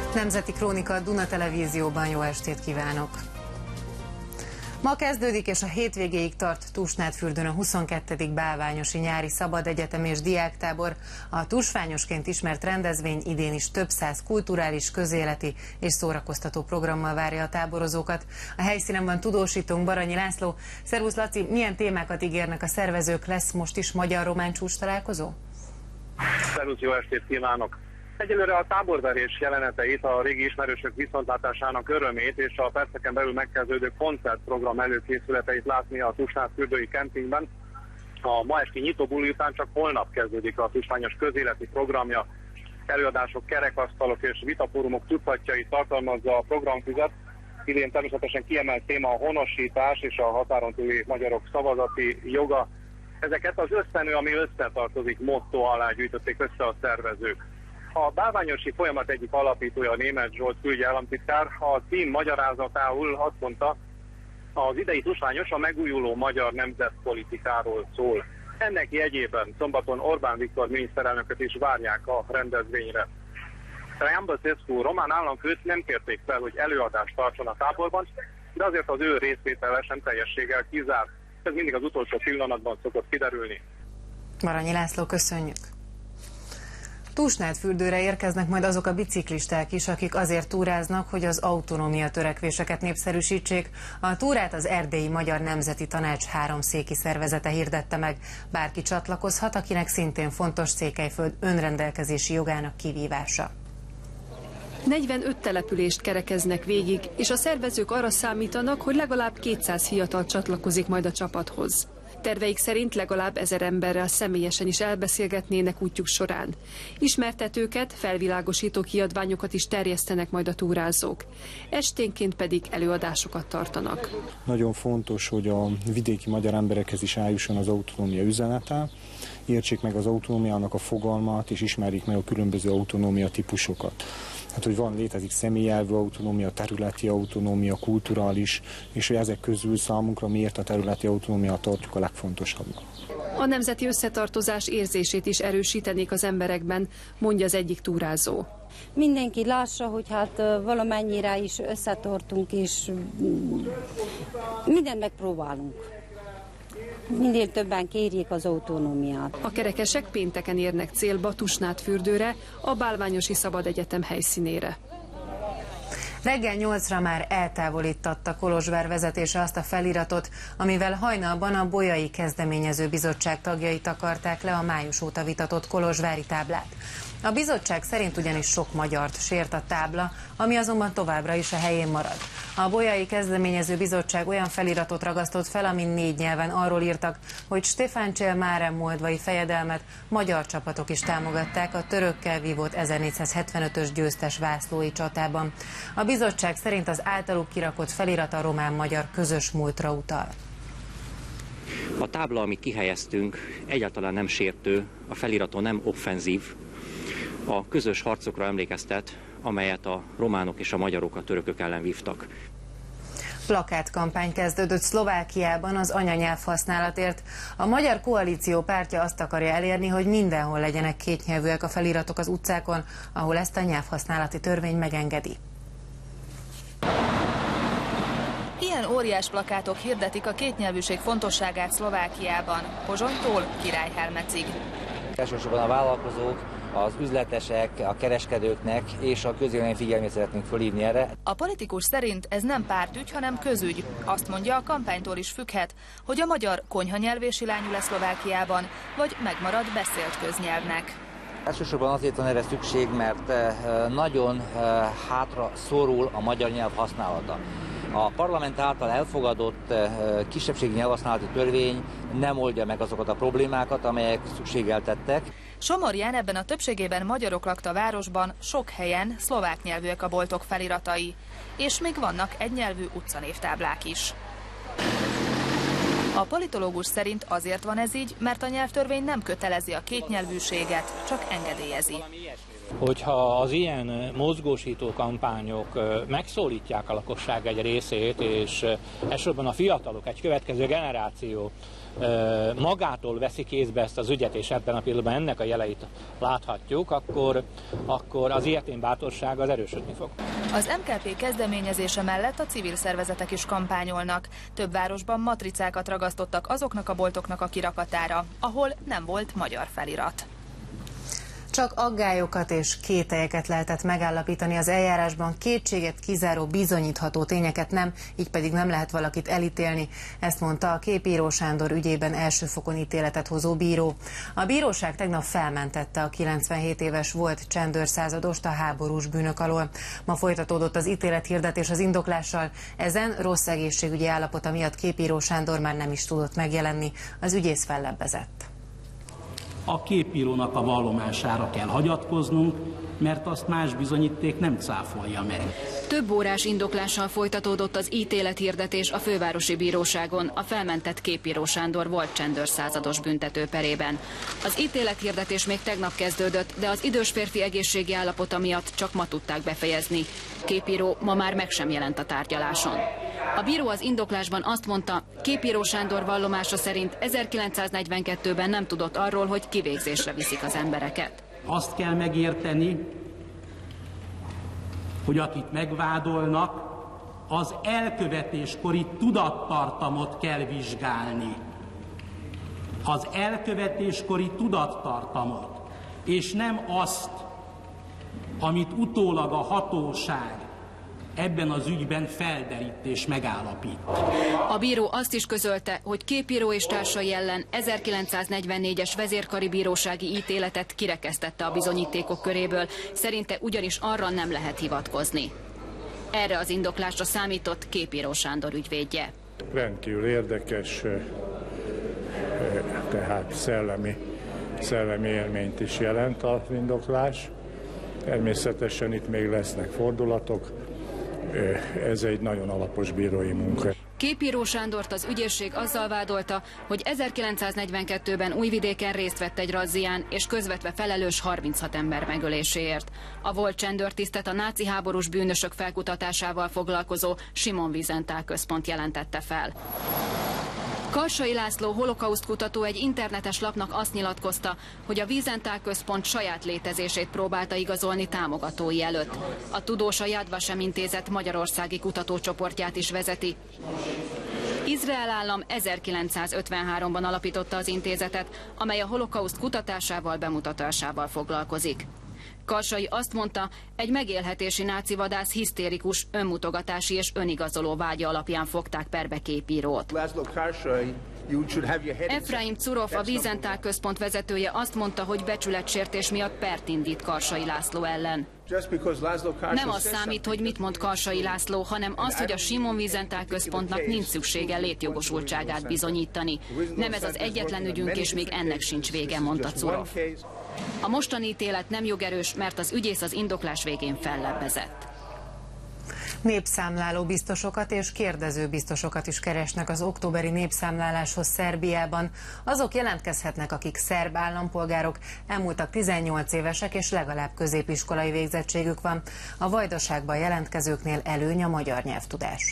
Nemzeti Krónika Duna Televízióban, jó estét kívánok! Ma kezdődik és a hétvégéig tart Tusnádfürdőn a 22. Bálványosi Nyári Szabad Egyetem és Diáktábor. A tusványosként ismert rendezvény idén is több száz kulturális, közéleti és szórakoztató programmal várja a táborozókat. A helyszínen van tudósítónk, Baranyi László. Szervusz Laci, milyen témákat ígérnek a szervezők? Lesz most is magyar-román csúcs találkozó? Szervusz, jó estét kívánok! Egyelőre a táborverés jeleneteit, a régi ismerősök viszontlátásának örömét és a perceken belül megkezdődő koncertprogram előkészületeit látni a Tusnádfürdői kempingben. A ma esti nyitóbuli után csak holnap kezdődik a tusványos közéleti programja. Előadások, kerekasztalok és vitafórumok tucatjait tartalmazza a programfüzet. Idén természetesen kiemelt téma a honosítás és a határon túli magyarok szavazati joga. Ezeket az összenő, ami összetartozik motto alá gyűjtötték össze a szervezők. A bálványosi folyamat egyik alapítója, a Németh Zsolt külügyi államtitkár, a cím magyarázatául azt mondta, az idei tusványos a megújuló magyar nemzetpolitikáról szól. Ennek jegyében szombaton Orbán Viktor miniszterelnököt is várják a rendezvényre. Traian Băsescu román államfőt nem kérték fel, hogy előadást tartson a táborban, de azért az ő részvétele sem teljességgel kizárt. Ez mindig az utolsó pillanatban szokott kiderülni. Baranyi László, köszönjük! Tusnádfürdőre érkeznek majd azok a biciklisták is, akik azért túráznak, hogy az autonómia törekvéseket népszerűsítsék. A túrát az Erdélyi Magyar Nemzeti Tanács háromszéki szervezete hirdette meg. Bárki csatlakozhat, akinek szintén fontos Székelyföld önrendelkezési jogának kivívása. 45 települést kerekeznek végig, és a szervezők arra számítanak, hogy legalább 200 fiatal csatlakozik majd a csapathoz. Terveik szerint legalább 1000 emberrel személyesen is elbeszélgetnének útjuk során. Ismertetőket, felvilágosító kiadványokat is terjesztenek majd a túrázók. Esténként pedig előadásokat tartanak. Nagyon fontos, hogy a vidéki magyar emberekhez is eljusson az autonómia üzenete, értsék meg az autonómiának a fogalmát, és ismerjék meg a különböző autonómia típusokat. Hát, hogy létezik személyelvű autonómia, területi autonómia, kulturális, és hogy ezek közül számunkra miért a területi autonómiát tartjuk a legfontosabbnak. A nemzeti összetartozás érzését is erősítenék az emberekben, mondja az egyik túrázó. Mindenki lássa, hogy hát valamennyire is összetartunk, és mindent megpróbálunk. Minél többen kérjék az autonómiát. A kerekesek pénteken érnek célba Tusnádfürdőre, a Bálványosi Szabad Egyetem helyszínére. Reggel 8-ra már eltávolítatta Kolozsvár vezetése azt a feliratot, amivel hajnalban a Bolyai Kezdeményező Bizottság tagjai takarták le a május óta vitatott kolozsvári táblát. A bizottság szerint ugyanis sok magyart sért a tábla, ami azonban továbbra is a helyén marad. A Bolyai Kezdeményező Bizottság olyan feliratot ragasztott fel, amin 4 nyelven arról írtak, hogy Stefán Csél Máre moldvai fejedelmet magyar csapatok is támogatták a törökkel vívott 1475-ös győztes vászlói csatában. A bizottság szerint az általuk kirakott felirat a román-magyar közös múltra utal. A tábla, amit kihelyeztünk, egyáltalán nem sértő, a feliraton nem offenzív, a közös harcokra emlékeztet, amelyet a románok és a magyarok a törökök ellen vívtak. Plakátkampány kezdődött Szlovákiában az anyanyelv használatért. A Magyar Koalíció pártja azt akarja elérni, hogy mindenhol legyenek kétnyelvűek a feliratok az utcákon, ahol ezt a nyelvhasználati törvény megengedi. Ilyen óriás plakátok hirdetik a kétnyelvűség fontosságát Szlovákiában, Pozsonytól Királyhelmecig. Elsősorban a vállalkozók, az üzletesek, a kereskedőknek és a közvélemény figyelmét szeretnénk fölhívni erre. A politikus szerint ez nem pártügy, hanem közügy. Azt mondja, a kampánytól is függhet, hogy a magyar konyhanyelvés irányul-e Szlovákiában, vagy megmarad beszélt köznyelvnek. Elsősorban azért van erre szükség, mert nagyon hátra szorul a magyar nyelv használata. A parlament által elfogadott kisebbségi nyelvhasználati törvény nem oldja meg azokat a problémákat, amelyek szükségeltettek. Somorján, ebben a többségében magyarok lakta városban sok helyen szlovák nyelvűek a boltok feliratai, és még vannak egynyelvű utcanévtáblák is. A politológus szerint azért van ez így, mert a nyelvtörvény nem kötelezi a kétnyelvűséget, csak engedélyezi. Hogyha az ilyen mozgósító kampányok megszólítják a lakosság egy részét, és elsősorban a fiatalok, egy következő generáció magától veszi kézbe ezt az ügyet, és ebben a pillanatban ennek a jeleit láthatjuk, akkor az ilyetén bátorság az erősödni fog. Az MKP kezdeményezése mellett a civil szervezetek is kampányolnak. Több városban matricákat ragasztottak azoknak a boltoknak a kirakatára, ahol nem volt magyar felirat. Csak aggályokat és kételyeket lehetett megállapítani az eljárásban, kétséget kizáró bizonyítható tényeket nem, így pedig nem lehet valakit elítélni. Ezt mondta a Képíró Sándor ügyében elsőfokon ítéletet hozó bíró. A bíróság tegnap felmentette a 97 éves volt csendőrszázadost a háborús bűnök alól. Ma folytatódott az ítélethirdetés az indoklással. Ezen rossz egészségügyi állapota miatt Képíró Sándor már nem is tudott megjelenni. Az ügyész fellebbezett. A képírónak a vallomására kell hagyatkoznunk, mert azt más bizonyíték nem cáfolja meg. Több órás indoklással folytatódott az ítélethirdetés a Fővárosi Bíróságon a felmentett Képíró Sándor volt csendőrszázados büntetőperében. Az ítélethirdetés még tegnap kezdődött, de az idős férfi egészségi állapota miatt csak ma tudták befejezni. Képíró ma már meg sem jelent a tárgyaláson. A bíró az indoklásban azt mondta, Képíró Sándor vallomása szerint 1942-ben nem tudott arról, hogy kivégzésre viszik az embereket. Azt kell megérteni, hogy akit megvádolnak, az elkövetéskori tudattartamot kell vizsgálni. Az elkövetéskori tudattartamot, és nem azt, amit utólag a hatóság ebben az ügyben felderít és megállapít. A bíró azt is közölte, hogy Képíró és társai ellen 1944-es vezérkari bírósági ítéletet kirekesztette a bizonyítékok köréből, szerinte ugyanis arra nem lehet hivatkozni. Erre az indoklásra számított Képíró Sándor ügyvédje. Rendkívül érdekes, tehát szellemi élményt is jelent az indoklás. Természetesen itt még lesznek fordulatok. Ez egy nagyon alapos bírói munka. Képíró Sándort az ügyészség azzal vádolta, hogy 1942-ben Újvidéken részt vett egy razzián, és közvetve felelős 36 ember megöléséért. A volt csendőrtisztet a náci háborús bűnösök felkutatásával foglalkozó Simon Wiesenthal központ jelentette fel. Karsai László holokausztkutató egy internetes lapnak azt nyilatkozta, hogy a Wiesenthal központ saját létezését próbálta igazolni támogatói előtt. A tudós a Yad Vashem intézet magyarországi kutatócsoportját is vezeti. Izrael állam 1953-ban alapította az intézetet, amely a holokauszt kutatásával, bemutatásával foglalkozik. Karsai azt mondta, egy megélhetési náci vadász hisztérikus, önmutogatási és önigazoló vágya alapján fogták perbe Képírót. Efraim Curov, a Wiesenthal központ vezetője azt mondta, hogy becsületsértés miatt pert indít Karsai László ellen. Nem az számít, hogy mit mond Karsai László, hanem az, hogy a Simon Wiesenthal központnak nincs szüksége létjogosultságát bizonyítani. Nem ez az egyetlen ügyünk, és még ennek sincs vége, mondta Curov. A mostani ítélet nem jogerős, mert az ügyész az indoklás végén fellebbezett. Népszámláló biztosokat és kérdező biztosokat is keresnek az októberi népszámláláshoz Szerbiában. Azok jelentkezhetnek, akik szerb állampolgárok, elmúltak 18 évesek és legalább középiskolai végzettségük van. A Vajdaságban jelentkezőknél előny a magyar nyelvtudás.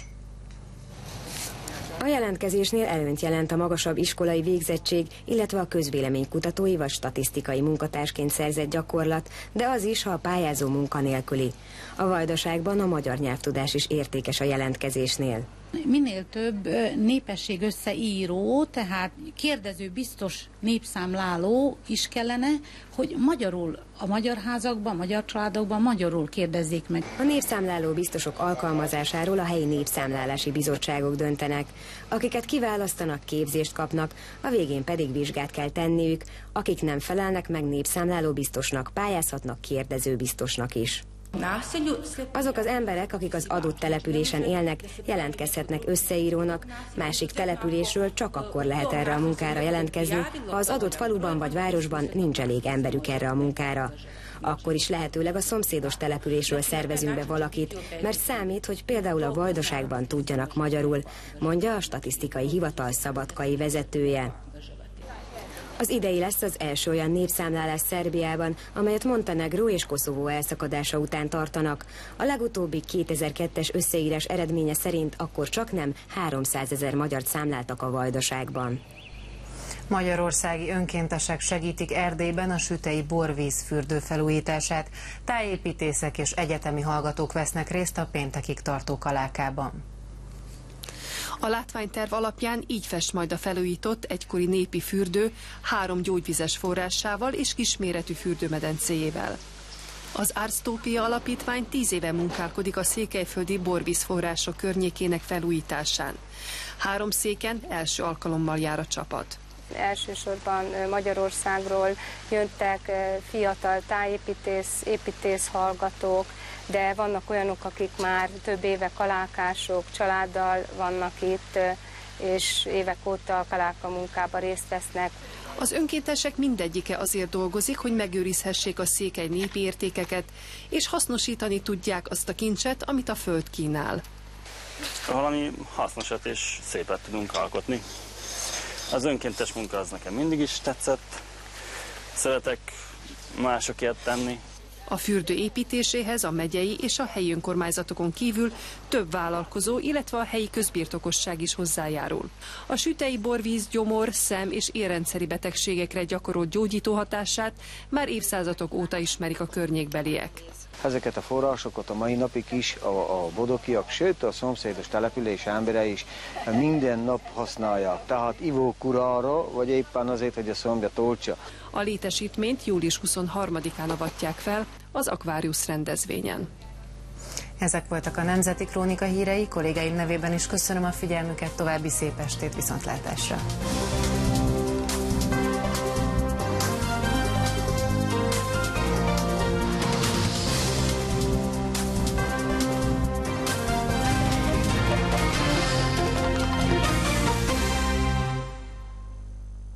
A jelentkezésnél előnyt jelent a magasabb iskolai végzettség, illetve a közvéleménykutatói vagy statisztikai munkatársként szerzett gyakorlat, de az is, ha a pályázó munkanélküli. A Vajdaságban a magyar nyelvtudás is értékes a jelentkezésnél. Minél több népesség összeíró, tehát kérdező biztos népszámláló is kellene, hogy magyarul a magyar házakban, a magyar családokban magyarul kérdezzék meg. A népszámláló biztosok alkalmazásáról a helyi népszámlálási bizottságok döntenek. Akiket kiválasztanak, képzést kapnak, a végén pedig vizsgát kell tenniük. Akik nem felelnek meg népszámláló biztosnak, pályázhatnak kérdező biztosnak is. Azok az emberek, akik az adott településen élnek, jelentkezhetnek összeírónak, másik településről csak akkor lehet erre a munkára jelentkezni, ha az adott faluban vagy városban nincs elég emberük erre a munkára. Akkor is lehetőleg a szomszédos településről szervezünk be valakit, mert számít, hogy például a Vajdaságban tudjanak magyarul, mondja a statisztikai hivatal szabadkai vezetője. Az idei lesz az első olyan népszámlálás Szerbiában, amelyet Montenegró és Koszovó elszakadása után tartanak. A legutóbbi 2002-es összeírás eredménye szerint akkor csaknem 300 000 magyart számláltak a Vajdaságban. Magyarországi önkéntesek segítik Erdélyben a sütei borvízfürdő felújítását. Tájépítészek és egyetemi hallgatók vesznek részt a péntekig tartó kalákában. A látványterv alapján így fest majd a felújított egykori népi fürdő 3 gyógyvizes forrásával és kisméretű fürdőmedencéjével. Az Ársztópia Alapítvány 10 éve munkálkodik a székelyföldi borvízforrások környékének felújításán. 3 széken első alkalommal jár a csapat. Elsősorban Magyarországról jöttek fiatal építész hallgatók, de vannak olyanok, akik már több éve kalákások, családdal vannak itt, és évek óta a kaláka munkában részt vesznek. Az önkéntesek mindegyike azért dolgozik, hogy megőrizhessék a székely népi értékeket, és hasznosítani tudják azt a kincset, amit a föld kínál. Valami hasznosat és szépet tudunk alkotni. Az önkéntes munka az nekem mindig is tetszett. Szeretek másokért tenni. A fürdő építéséhez a megyei és a helyi önkormányzatokon kívül több vállalkozó, illetve a helyi közbirtokosság is hozzájárul. A sütei borvíz, gyomor, szem- és érrendszeri betegségekre gyakorolt gyógyító hatását már évszázadok óta ismerik a környékbeliek. Ezeket a forrásokat a mai napig is a bodokiak, sőt a szomszédos település emberei is minden nap használják. Tehát ivókurára, vagy éppen azért, hogy a szombja toltsa. A létesítményt július 23-án avatják fel az Aquarius rendezvényen. Ezek voltak a Nemzeti Krónika hírei, kollégáim nevében is köszönöm a figyelmüket, további szép estét, viszontlátásra!